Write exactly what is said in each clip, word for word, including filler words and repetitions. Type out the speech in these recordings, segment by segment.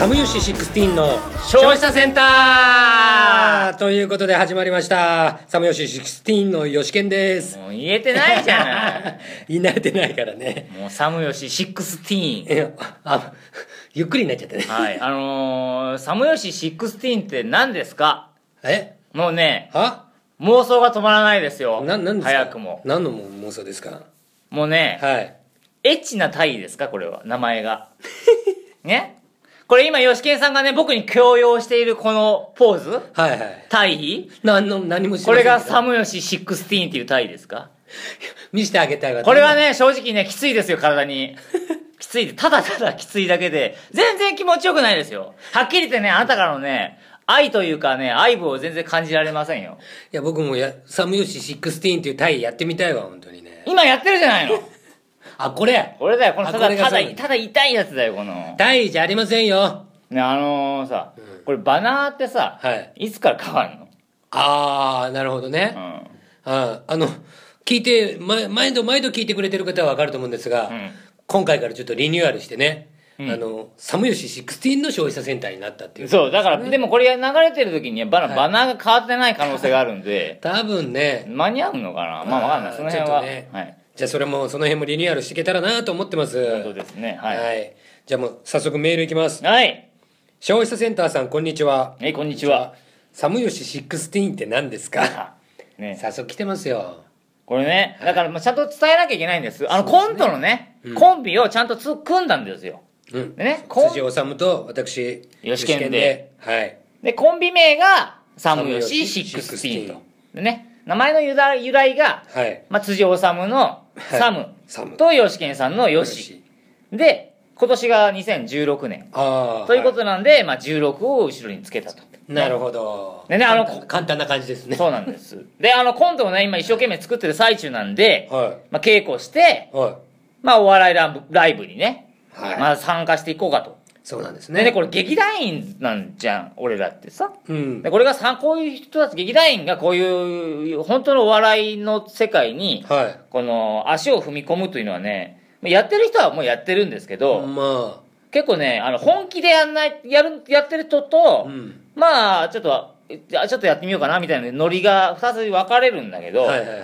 サムヨシじゅうろくの消費者センターということで始まりましたサムヨシじゅうろくのよしけんです。 もう言えてないじゃない言い慣れてないからね。 もうサムヨシじゅうろく。 いやあゆっくりになっちゃったね。 はいあのー、サムヨシじゅうろくって何ですか？ えもうねは妄想が止まらないですよ。 ななんですか？ 早くも何の妄想ですか？ もうね、 はい。 エッチなタイですかこれは名前がねこれ今ヨシケンさんがね僕に強要しているこのポーズ、 はいはいタイ何の何もしこれがサムムヨシじゅうろくっていうタイですか？ 見せてあげたいわ。 これはね正直ねきついですよ体にきついでただただきついだけで全然気持ちよくないですよ。はっきり言ってねあなたからのね愛というかね愛撫を全然感じられませんよ。 いや僕もやサムヨシじゅうろくっていうタイやってみたいわ本当にね。 今やってるじゃないのあこれこれだよこのただあこれがただそうただ痛いやつだよこのタイじゃありませんよ。 ねあのー、さ、 うんこれバナーってさ、 はい、 いつから変わるの？ ああなるほどね、うん、ああの聞いて毎毎度毎度聞いてくれてる方は分かると思うんですが、うん、今回からちょっとリニューアルしてね、うん、あのサムヨシじゅうろくの消費者センターになったっていう、ね、 そうだからでもこれ流れてる時にバナ、はい、バナーが変わってない可能性があるんで多分ね間に合うのかなまあ分かんないその辺は、ねはい、 じゃあそれもその辺もリニューアルしていけたらなと思ってます。 本当ですねはい、はい、 じゃあもう早速メールいきます。 はい消費者センターさんこんにちは。 はいこんにちは。 サムヨシじゅうろくって何ですか？ ね、 早速来てますよこれね。だからちゃんと伝えなきゃいけないんです。あのコントのね、うん、コンビをちゃんとつ組んだんですよ、 うん、 でね辻治と私ヨシケンで、 はい、 でコンビ名がサムヨシじゅうろくとでね名前の由来由来が、はいまあ、辻治のサム、はい、とヨシケンさんのヨシで今年がにせんじゅうろくねんあということなんで、はいまあ、じゅうろくを後ろにつけたと。 なるほど。 でねあの簡単な感じですね。 そうなんです。であのコントをね今一生懸命作ってる最中なんで、はいまあ、稽古して、はいまあ、お笑いライブライブにね、はいまあ、参加していこうかと。 そうなんですね。 でねこれ劇団員なんじゃん俺らってさ、うん、でこれがさこういう人たち劇団員がこういう本当のお笑いの世界に、はい、この足を踏み込むというのはねやってる人はもうやってるんですけど、まあ、結構ねあの本気でやんないやるやってる人と、うん、まあちょっとちょっとやってみようかなみたいなノリがふたつ分かれるんだけど、はいはいはい、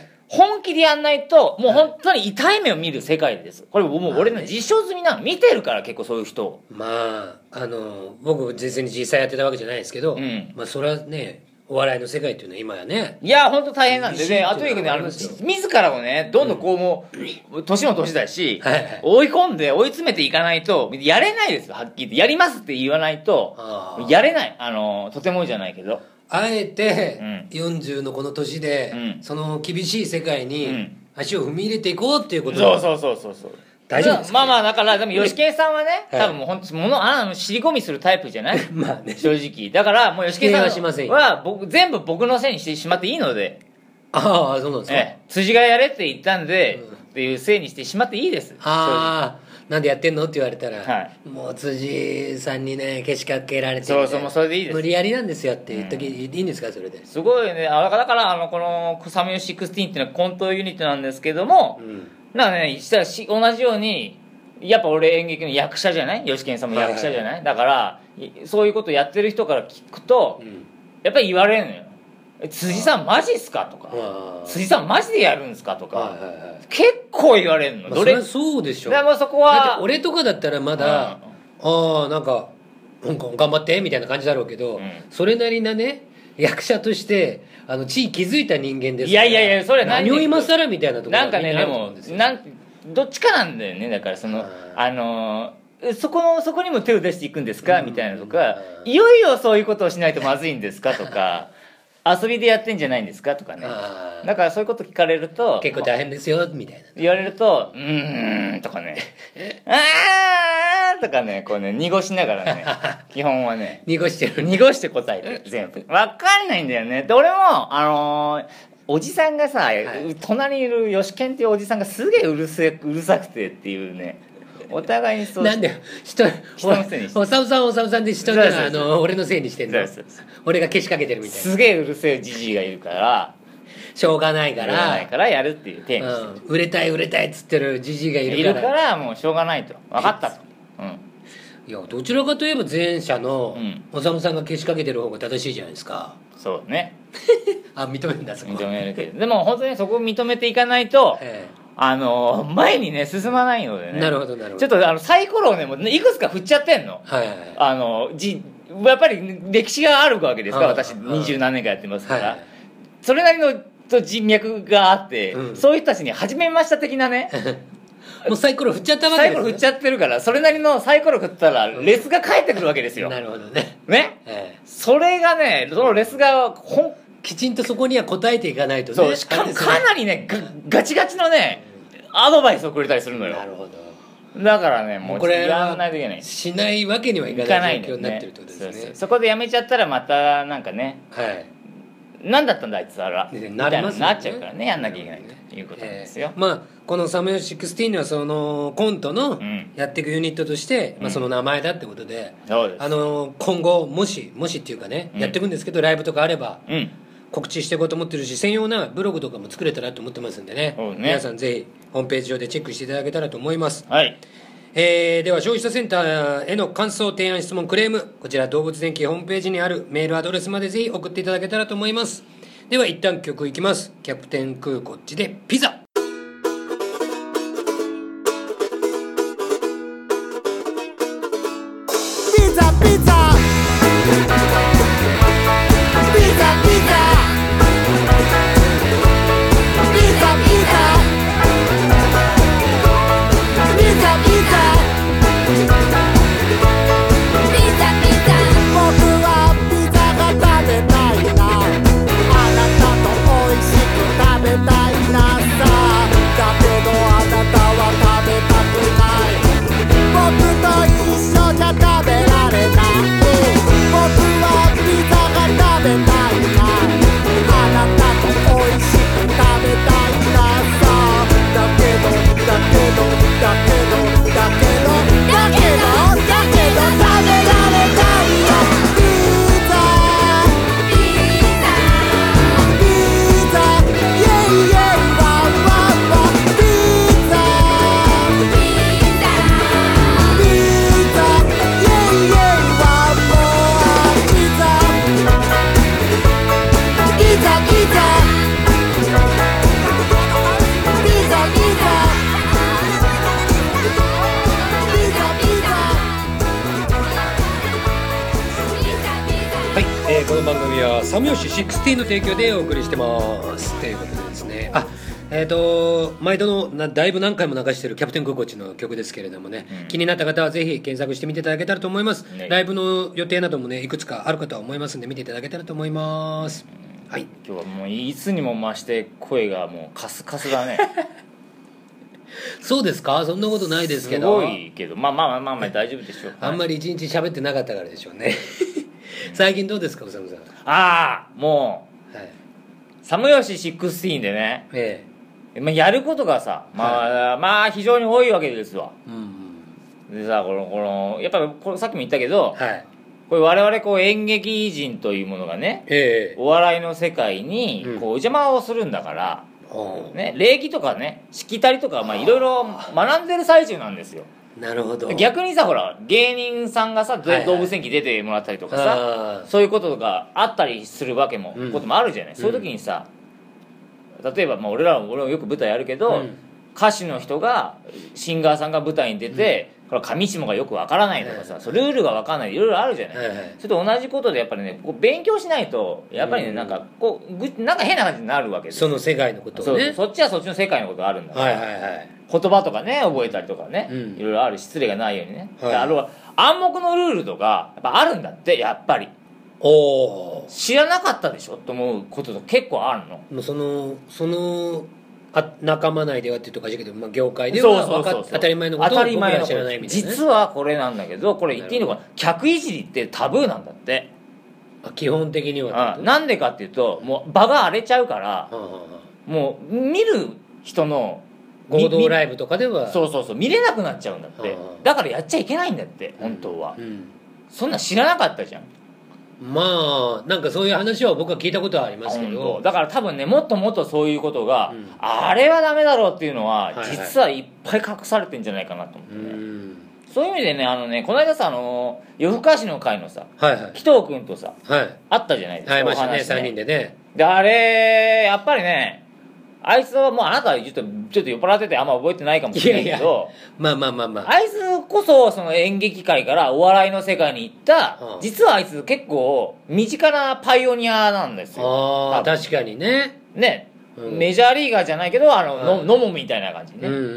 本気でやんないともう本当に痛い目を見る世界です。これもう俺の実証済みなの見てるから結構そういう人まああの僕実際に実際やってたわけじゃないですけど、うん、まあそれはねお笑いの世界っていうのは今やねいや本当大変なんでねあとにかくねあの自らをねどんどんこうもう年も年だし、はいはい、追い込んで追い詰めていかないとやれないですよ。はっきり言ってやりますって言わないとやれないあのとてもじゃないけどあえてよんじゅうのこの年で、うん、その厳しい世界に足を踏み入れていこうっていうこと、 うん、そうそうそうそうそう大丈夫ですか、ね、まあまあだからでもヨシケンさんはね、はい、多分もう本当ものあの尻込みするタイプじゃないまあね正直だからもうヨシケンさんは僕全部僕のせいにしてしまっていいのでああそうなんですか、ええ、 辻がやれって言ったんで、うん、っていうせいにしてしまっていいです。 ああなんでやってんのって言われたら、はい、もう辻さんにねけしかけられてそうそうもうそれでいいです。 無理やりなんですよって言っとき、うん、いいんですかそれですごいねあだからあのこのサムヨシじゅうろくっていうのはコントユニットなんですけども、うん、だからねしたらし同じようにやっぱ俺演劇の役者じゃないヨシケンさんも役者じゃない、はいはい、だからそういうことやってる人から聞くと、うん、やっぱり言われるのよ辻さんマジっすかとか辻さんマジでやるんですかとか、はいはいはい、結構言われるの、 まあ、それはそうでしょ。 だからそこはだって俺とかだったらまだ、うん、ああなんか頑張ってみたいな感じだろうけど、うん、それなりなね役者としてあの地位築いた人間ですから。 いやいやいやそれ何を今更みたいなところなんかねでもなんどっちかなんだよね。だからそのあ、あのー、そこのそこにも手を出していくんですかみたいなとか、いよいよそういうことをしないとまずいんですかとか遊びでやってんじゃないんですかとかね。だからそういうこと聞かれると結構大変ですよみたいな言われるとうーんとかねあーとかねこうね濁しながらね基本はね濁してる濁して答えてる全部分かんないんだよね。で俺もあのーおじさんがさ、はい、隣にいるヨシケンっていうおじさんがすげえうるせうるさくてっていうねお互いにそうなんで人人のせいにしておさむさんおさむさんで人があの俺のせいにしてんの俺がけしかけてるみたいなすげえうるせえじじいがいるからしょうがないからしょうがないからやるっていうテーマしてる、 うん、売れたい売れたいっつってるじじいがいるからいるからもうしょうがないと分かったと、うん、 いやどちらかといえば前者のおさむさんがけしかけてる方が正しいじゃないですか。 そうねあ認めるんだそこ認めるけどでも本当にそこを認めていかないと、ええ、あの前にね進まないのでね。 なるほどなるほど。 ちょっとあのサイコロをねもういくつか振っちゃってんの、はいはいはい、あのじやっぱり歴史があるわけですから私二十何年かやってますから、はいはい、それなりの人脈があって、うん、そういう人たちに初めました的なねもうサイコロ振っちゃったわけです、ね、 サイコロ振っちゃってるからそれなりのサイコロ振ったらレスが返ってくるわけですよ。 なるほどね。 ね、ええ、それがねそのレスがほんきちんとそこには答えていかないとね。 そうしかもかなりね ガ, ガチガチのねアドバイスをくれたりするのよ。 なるほど。 だからねもうこれやんないといけないしないわけにはいかない状況になってるってことですね。そうそうそ, こでやめちゃったらまたなんかね、はい、何だったんだあいつあらみたいななっちゃうからねやんなきゃいけないということなんですよ、 えー、まあこのサムヨシじゅうろくはそのコントのやっていくユニットとして、うんまあ、その名前だってことで、うん、あの今後もしもしっていうかね、うん、やっていくんですけどライブとかあれば、うん、告知していこうと思ってるし専用なブログとかも作れたらと思ってますんで ね, ね皆さんぜひホームページ上でチェックしていただけたらと思います、はいえー、では消費者センターへの感想提案質問クレームこちら動物電気ホームページにあるメールアドレスまでぜひ送っていただけたらと思います。では一旦曲いきます。キャプテンクーこっちでピザ。 ピザピザこの番組はサムヨシじゅうろくの提供でお送りしてますということでですねあえーと毎度のだいぶ何回も流してるキャプテンクーコッチの曲ですけれどもね、うん、気になった方はぜひ検索してみていただけたらと思います、ね、ライブの予定などもねいくつかあるかとは思いますんで見ていただけたらと思います、うん、はい今日はもういつにも増して声がもうカスカスだねそうですかそんなことないですけどすごいけどまあまあまあまあ、まあ、大丈夫でしょうあんまり一日喋ってなかったからでしょうね最近どうですか宇佐美さん。 ああもう、はい、サムヨシじゅうろくでね、ええまあ、やることがさまあ、はい、まあ非常に多いわけですわ、うんうん、でさこのこのやっぱりこれさっきも言ったけど、はい、これ我々こう演劇人というものがね、ええ、お笑いの世界にこうお邪魔をするんだから、うんね、礼儀とかねしきたりとかいろいろ学んでる最中なんですよ。 なるほど。 逆にさほら芸人さんがさ、はいはい、動物園記出てもらったりとかさそういうことがあったりするわけも、うん、こともあるじゃない、うん、そういう時にさ例えば、まあ、俺らも俺もよく舞台やるけど、うん、歌手の人がシンガーさんが舞台に出て、うん、これ上下がよくわからないとかさ、はい、ルールがわからないいろいろあるじゃない、はいはい、それと同じことでやっぱりねこう勉強しないとやっぱりね、うん、なんかこうなんか変な感じになるわけですよ。その世界のことをねそ, そっちはそっちの世界のことがあるんだから、はいはいはい、言葉とかね覚えたりとかね、うん、いろいろある失礼がないようにね、はい、あの暗黙のルールとかやっぱあるんだってやっぱりお知らなかったでしょと思うことと結構あるの。 もうそのそのあ仲間内ではっていうとかじゃけど、まあ、業界ではそうそうそうそう当たり前のことを僕ら知らないみたいな、ね、 実はこれなんだけどこれ言っていいのか客いじりってタブーなんだって基本的には。 なんでかっていうともう場が荒れちゃうから、うんうんうん、もう見る人の合同ライブとかではそうそうそう見れなくなっちゃうんだって、うんうん、だからやっちゃいけないんだって本当は、うんうん、そんなん知らなかったじゃん。 まあなんかそういう話は僕は聞いたことはありますけどだから多分ねもっともっとそういうことが、うん、あれはダメだろうっていうのは、はいはい、実はいっぱい隠されてんじゃないかなと思ってね、うんそういう意味でねあのねこの間さあの夜更かしの会のさ、 はいはい、 紀藤君とさ、 はい、 会ったじゃないですか。 会いましたね、 ねさんにんでね。 であれやっぱりねあいつはもうあなたはちょっとちょっと酔っ払っててあんま覚えてないかもしれないけど、いやいやまあまあまあまあ、 あいつこそその演劇界からお笑いの世界に行った、うん、実はあいつ結構身近なパイオニアなんですよ。 ああ確かにねね、うん、メジャーリーガーじゃないけどあの、はい、の飲むみたいな感じね。 うんうんうん、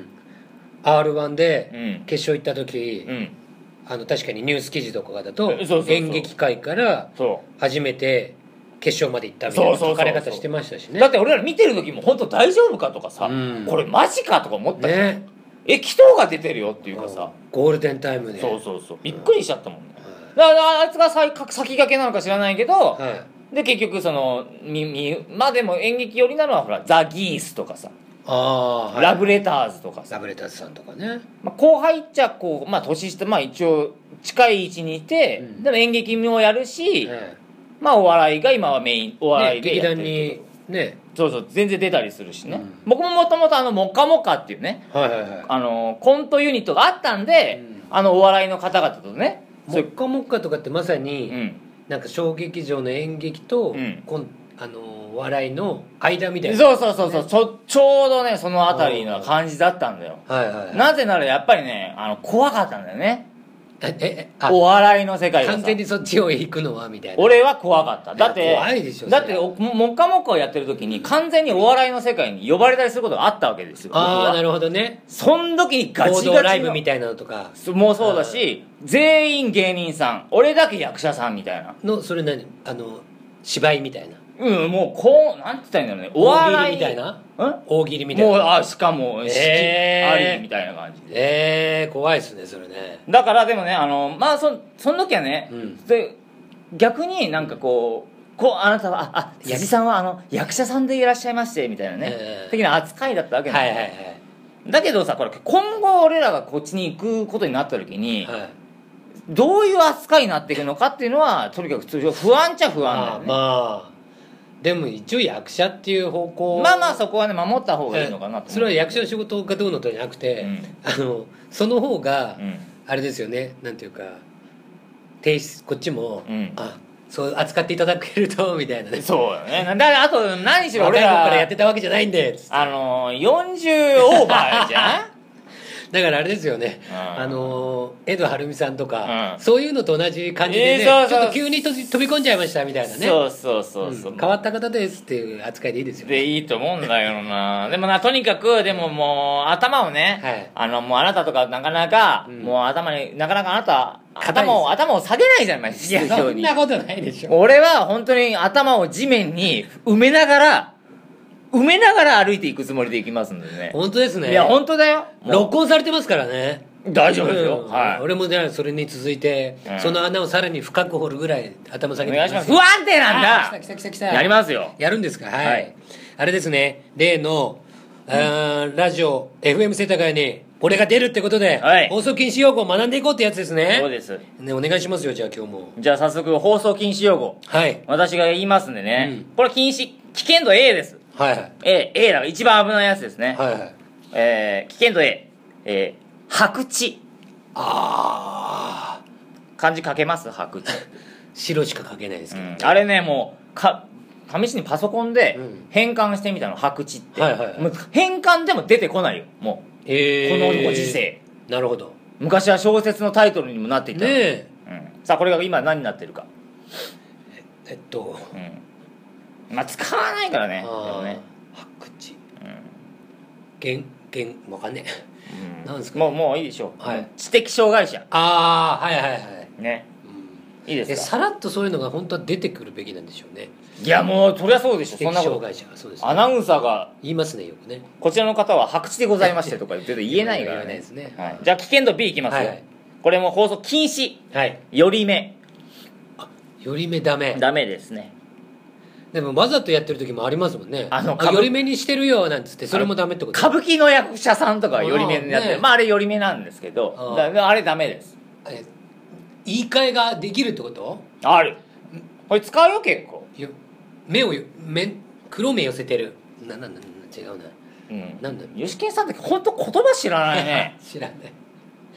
アールワン で決勝行った時、うん、あの確かにニュース記事とかだと演劇界から初めて決勝まで行ったみたいな書かれ方してましたしね。 だって俺ら見てる時も本当大丈夫かとかさ、うん、これマジかとか思ったし、ね、え紀藤が出てるよっていうかさ、 ゴールデンタイムでそうそうそうびっくりしちゃったもんね、うん、だからあいつが先駆けなのか知らないけど、はい、で結局そのみみまあでも演劇寄りなのはほらザ・ギースとかさあ、はい、ラブレターズとかさラブレターズさんとかね、 まあ、後輩っちゃこう、まあ、年下まあ一応近い位置にいて、うん、でも演劇もやるし、はいまあお笑いが今はメインお笑いでやってる、ね、劇団にねそうそう全然出たりするしね、うん、僕ももともとあのモカモカっていうね、はいはいはい、あのコントユニットがあったんで、うん、あのお笑いの方々とねモカモカとかってまさに、うん、なんか小劇場の演劇と、うん、こんあのお笑いの間みたいな、ね、 そうそうそうそうちょ、ちょうどねそのあたりの感じだったんだよ、はいはいはい、なぜならやっぱりねあの怖かったんだよねええお笑いの世界が完全にそっちを行くのはみたいな。 俺は怖かった。だって怖いでしょ。 だってもっかもっかをやってる時に完全にお笑いの世界に呼ばれたりすることがあったわけですよ。 ああなるほどね。 そん時にガチガチの報道ライブみたいなのとかもうそうだし全員芸人さん俺だけ役者さんみたいなのそれ何あの芝居みたいなうんもうこうなんて言ったらいいんだろうねお笑い大喜利みたいな大喜利みたいなもうあしかも式ありみたいな感じでえー、怖いっすねそれね。 だからでもねあのまあそその時はね、うん、で逆になんかこうこうあなたはああ辻さんはあの役者さんでいらっしゃいましてみたいなね、えー、的な扱いだったわけなんですよ、はいはいはい、だけどさこれ今後俺らがこっちに行くことになった時に、はい、どういう扱いになっていくのかっていうのはとにかく通常不安っちゃ不安だよね。 まあ、まあでも一応役者っていう方向まあまあそこはね守った方がいいのかなと。 それは役者の仕事がどうのとじゃなくて、うん、あのその方が、うん、あれですよねなんていうか提出こっちも、うん、あそう扱っていただけるとみたいなね。 そうよね。だからあと何しろ俺ら若い頃からやってたわけじゃないんであのよんじゅうオーバーじゃんだからあれですよね、うん、あの江戸晴美さんとか、うん、そういうのと同じ感じでね、えー、そうそうちょっと急に飛び込んじゃいましたみたいなね。 そうそうそうそう、 うん、変わった方ですっていう扱いでいいですよね。 でいいと思うんだよなでもなとにかくでももう頭をね、はい、あのもうあなたとかなかなか、うん、もう頭になかなかあなた頭を頭を下げないじゃないですか。 いやそんなことないでしょ。 俺は本当に頭を地面に埋めながら埋めながら歩いていくつもりでいきますんでね。 本当ですね。 いや本当だよ。 録音されてますからね。 大丈夫ですよ、 うん、 はい。 俺もじゃあそれに続いて、うん、その穴をさらに深く掘るぐらい頭下げてお願いします。不安定なんだ。 来た来た来た来た。 やりますよ。 やるんですか。はい、はい、あれですね例の、うん、あラジオ エフエム 世田谷に俺が出るってことで、はい、放送禁止用語を学んでいこうってやつですね。 そうです、 ね、お願いしますよ。じゃあ今日もじゃあ早速放送禁止用語、はい、私が言いますんでね、うん、これ禁止危険度 A です。はいはい、A, A だから一番危ないやつですね。はいはい、えー、危険度 A、えー、白痴。ああ漢字書けます？白痴白しか書けないですけど、ね、 うん、あれねもうか試しにパソコンで変換してみたの、白痴って、はいはいはい、もう変換でも出てこないよもう、えー、このご時世。 なるほど。 昔は小説のタイトルにもなっていたねえ、うん、さあこれが今何になってるか。 えっと、 うん、まあ使わないからね。でもね白痴、うん、言言わかんねえうん、なんですか、ね、もうもういいでしょう、はい、知的障害者。 ああはいはいはいね、うん、いいですか。 さらっとそういうのが本当は出てくるべきなんでしょうね。 いやもうそりゃそうでしょ。そんなこと障害者そうです、ね、 アナウンサーが言いますねよくね。 こちらの方は白痴でございましてとか言って言えないからね。言えないですね、はい、じゃあ危険度 B いきますよ、はいはい、これも放送禁止、はい、寄り目。 あ寄り目ダメダメですね。 でもわざとやってる時もありますもんね。あの寄り目にしてるよなんつってそれもダメってこと。 歌舞伎の役者さんとか寄り目になってる、ね、まああれ寄り目なんですけど あ, あれダメです。 え言い換えができるってこと？ ある。これ使うよ結構。 目を目黒目寄せてるななな違うな、 うん、なんだ吉健さんって本当言葉知らないね知らない。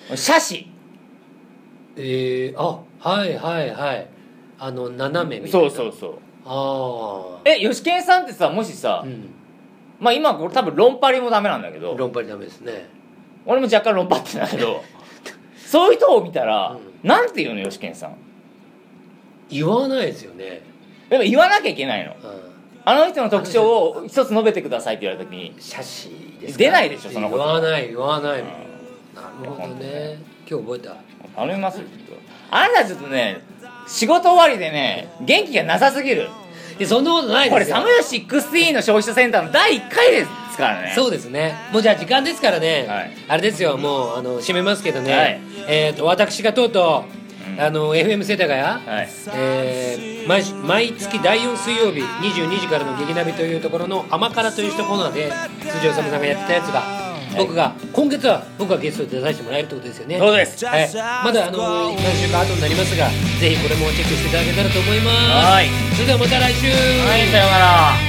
斜視。 えー、あはいはいはい、あの斜めみたいな。 そうそうそう。 ああ。 え、ヨシケンさんってさ、もしさ、うん、まあ今これ多分論パリもダメなんだけど、 論パリダメですね。 俺も若干論パってんだけどそういう人を見たら、うん、なんて言うのヨシケンさん。 言わないですよね。 でも言わなきゃいけないの、うん、あの人の特徴を一つ述べてくださいって言われた時に写真ですか、 出ないでしょそのこと。 言わない言わない、うん、なるほどね。今日覚えた。 頼みますよ。あなたちょっとね、仕事終わりでね元気がなさすぎる。 いやそんなことないですよ。 これサムヨシじゅうろくの消費者センターのだいいっかいですからね。 そうですね。もうじゃあ時間ですからね、はい、あれですよ、もうあの締めますけどね、はい、えー、と私がとうとう、うん、あの エフエム 世田谷、はい、えー、毎, 毎月だいよん水曜日にじゅうにじからの劇ナビというところの甘辛という一コーナーで辻治さんがやってたやつが、僕が今月は僕がゲストで出させてもらえるってことですよね。 そうです、 はい、まだあの何週か後になりますが、ぜひこれもチェックしていただけたらと思います。 はい、 それではまた来週。 はい、さようなら。